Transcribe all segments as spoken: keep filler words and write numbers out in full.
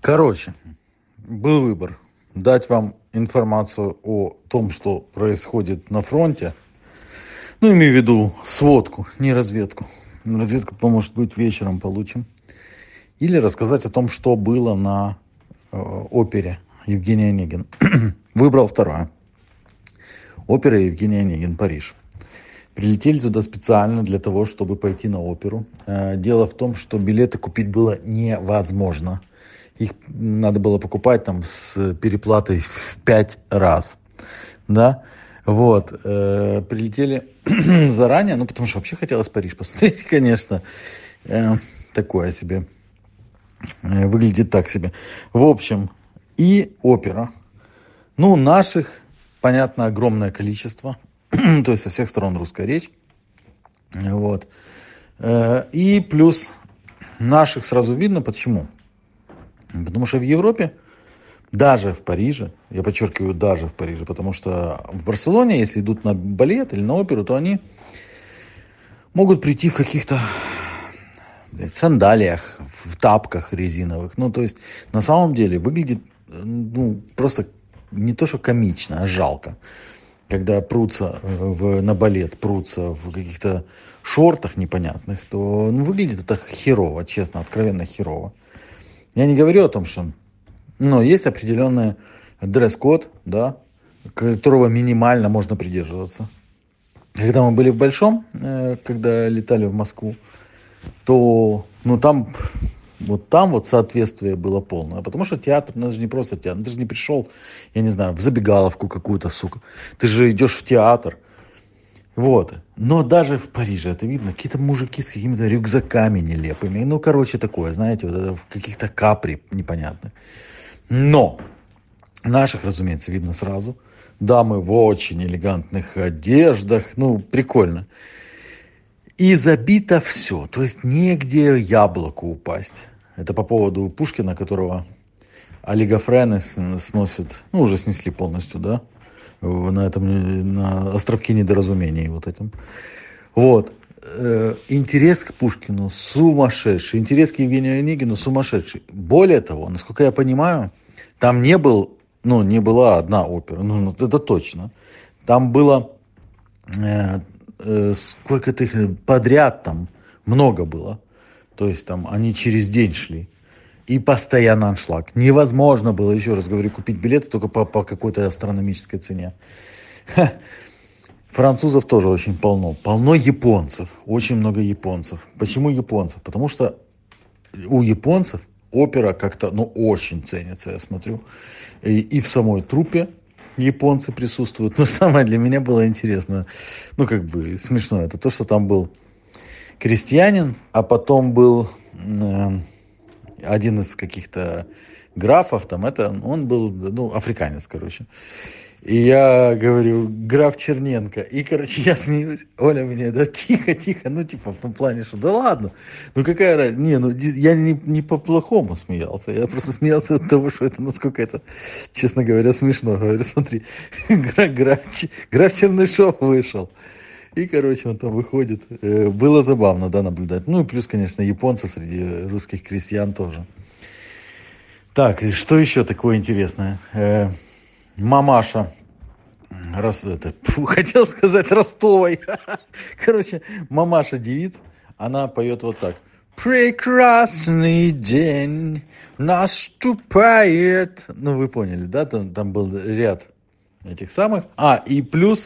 Короче, был выбор. Дать вам информацию о том, что происходит на фронте. Ну, имею в виду сводку, не разведку. Разведку, может быть, вечером получим. Или рассказать о том, что было на э, опере Евгений Онегин. Выбрал второе. Опера Евгений Онегин, Париж. Прилетели туда специально для того, чтобы пойти на оперу. Э, дело в том, что билеты купить было невозможно. Их надо было покупать там с переплатой в пять раз. Да? Вот. Э, прилетели заранее, ну, потому что вообще хотелось Париж посмотреть, конечно. Э, такое себе. Э, выглядит так себе. В общем, и опера. Ну, наших, понятно, огромное количество. То есть со всех сторон русская речь. Вот. Э, и плюс наших сразу видно, почему. Потому что в Европе, даже в Париже, я подчеркиваю, даже в Париже, потому что в Барселоне, если идут на балет или на оперу, то они могут прийти в каких-то блядь, сандалиях, в тапках резиновых. Ну, то есть, на самом деле, выглядит ну, просто не то, что комично, а жалко. Когда прутся в, на балет, прутся в каких-то шортах непонятных, то ну, выглядит это херово, честно, откровенно херово. Я не говорю о том, что ну, есть определенный дресс-код, да, которого минимально можно придерживаться. Когда мы были в Большом, э, когда летали в Москву, то ну, там, вот там вот соответствие было полное. Потому что театр, ну, это же не просто театр. Ты же не пришел, я не знаю, в забегаловку какую-то, сука. Ты же идешь в театр. Вот. Но даже в Париже это видно. Какие-то мужики с какими-то рюкзаками нелепыми. Ну, короче, такое, знаете, вот это в каких-то капри непонятных. Но наших, разумеется, видно сразу. Дамы в очень элегантных одеждах. Ну, прикольно. И забито все. То есть негде яблоку упасть. Это по поводу Пушкина, которого олигофрены сносят. Ну, уже снесли полностью, да? На этом, на островке недоразумений вот этим. Вот. Э, интерес к Пушкину сумасшедший. Интерес к Евгению Онегину сумасшедший. Более того, насколько я понимаю, там не был, ну, не была одна опера. Ну, ну это точно. Там было э, э, сколько-то их подряд там много было. То есть там они через день шли. И постоянно аншлаг. Невозможно было, еще раз говорю, купить билеты только по, по какой-то астрономической цене. Ха. Французов тоже очень полно. Полно японцев. Очень много японцев. Почему японцев? Потому что у японцев опера как-то, ну, очень ценится, я смотрю. И, и в самой труппе японцы присутствуют. Но самое для меня было интересно, ну, как бы смешно, это то, что там был крестьянин, а потом был... Э, один из каких-то графов, там это, он был, ну, африканец, короче. И я говорю, граф Черненко. И, короче, я смеюсь. Оля мне, да тихо, тихо, ну, типа, в том плане, что да ладно. Ну, какая разница? Не, ну, я не, не по-плохому смеялся. Я просто смеялся от того, что это, насколько это, честно говоря, смешно. Говорю, смотри, граф, граф, граф Чернышов вышел. И, короче, он там выходит. Было забавно, да, наблюдать. Ну, и плюс, конечно, японцы среди русских крестьян тоже. Так, что еще такое интересное? Мамаша. Рас, это, фу, хотел сказать Ростовой. Короче, мамаша девиц, она поет вот так. Прекрасный день наступает. Ну, вы поняли, да? Там, там был ряд этих самых. А, и плюс...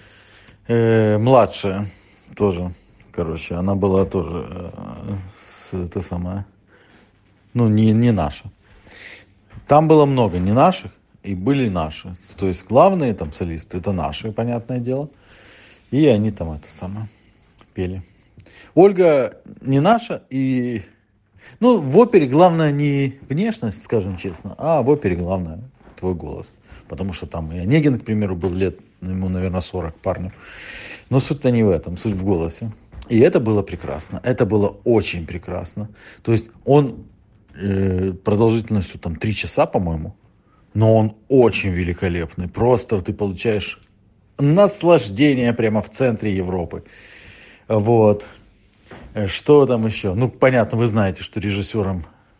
Э, младшая тоже, короче, она была тоже э, это самое, ну, не, не наша. Там было много не наших, и были наши. То есть главные там солисты, это наши, понятное дело. И они там это самое пели. Ольга не наша, и... Ну, в опере главное не внешность, скажем честно, а в опере главное твой голос. Потому что там и Онегин, к примеру, был лет, ему, наверное, сорок парню. Но суть-то не в этом, суть в голосе. И это было прекрасно. Это было очень прекрасно. То есть он э, продолжительностью там три часа, по-моему, но он очень великолепный. Просто ты получаешь наслаждение прямо в центре Европы. Вот. Что там еще? Ну, понятно, вы знаете, что режиссером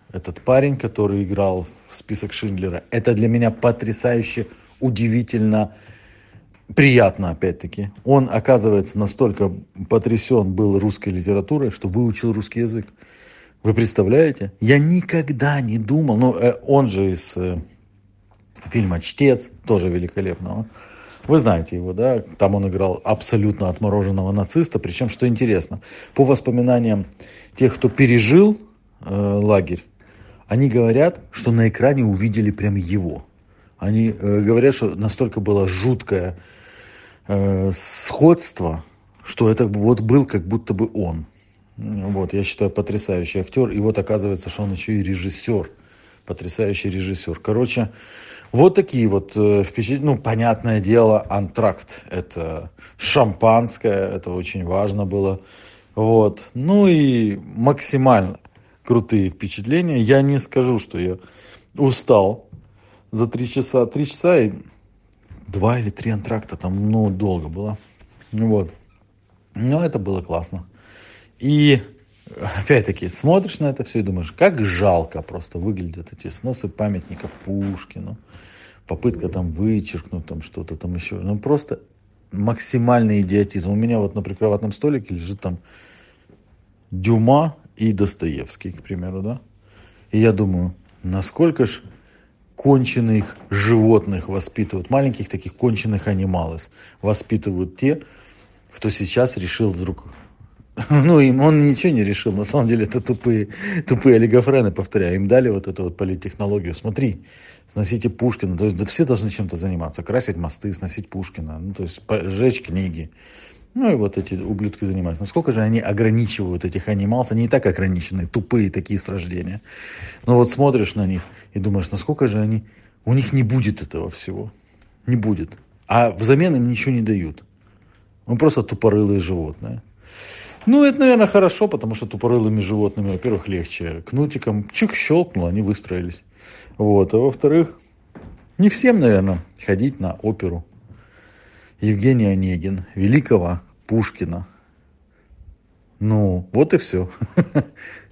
этот парень, который играл в список Шиндлера, это для меня потрясающе, удивительно, приятно, опять-таки. Он, оказывается, настолько потрясен был русской литературой, что выучил русский язык. Вы представляете? Я никогда не думал, ну, он же из фильма «Чтец», тоже великолепного. Вы знаете его, да? Там он играл абсолютно отмороженного нациста. Причем, что интересно, по воспоминаниям тех, кто пережил э, лагерь, они говорят, что на экране увидели прям его. Они э, говорят, что настолько было жуткое э, сходство, что это вот был как будто бы он. Вот, я считаю, потрясающий актер. И вот оказывается, что он еще и режиссер. Потрясающий режиссер. Короче, вот такие вот э, впечатления. Ну, понятное дело, антракт. Это шампанское. Это очень важно было. Вот. Ну и максимально крутые впечатления. Я не скажу, что я устал за три часа. Три часа и два или три антракта. Там, ну, долго было. Вот. Но это было классно. И опять-таки, смотришь на это все и думаешь, как жалко просто выглядят эти сносы памятников Пушкину. Попытка там вычеркнуть там что-то там еще. Ну, просто максимальный идиотизм. У меня вот на прикроватном столике лежит там Дюма и Достоевский, к примеру, да. И я думаю, насколько ж конченых животных воспитывают, маленьких таких конченых анималов воспитывают те, кто сейчас решил вдруг... Ну, им он ничего не решил. На самом деле, это тупые, тупые олигофрены, повторяю. Им дали вот эту вот политтехнологию. Смотри, сносите Пушкина. То есть, да все должны чем-то заниматься. Красить мосты, сносить Пушкина. Ну, то есть, сжечь книги. Ну, и вот эти ублюдки занимаются. Насколько же они ограничивают этих анималов? Они и так ограничены. Тупые такие с рождения. Но вот смотришь на них и думаешь, насколько же они... У них не будет этого всего. Не будет. А взамен им ничего не дают. Он просто тупорылые животные. Ну, это, наверное, хорошо, потому что тупорылыми животными, во-первых, легче. Кнутиком чик щелкнул, они выстроились. Вот. А во-вторых, не всем, наверное, ходить на оперу Евгений Онегин, великого Пушкина. Ну, вот и все.